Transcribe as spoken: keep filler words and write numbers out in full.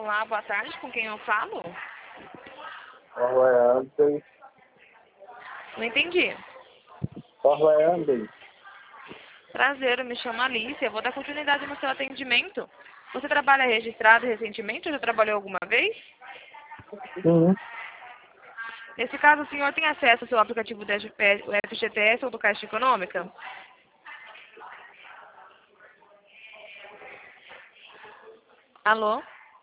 Olá, boa tarde. Com quem eu falo? Orlando. Não entendi. Orlando. Prazer, eu me chamo Alice. Eu vou dar continuidade no seu atendimento. Você trabalha registrado recentemente ou já trabalhou alguma vez? Sim. Nesse caso, o senhor tem acesso ao seu aplicativo do F G T S ou do Caixa Econômica? Alô?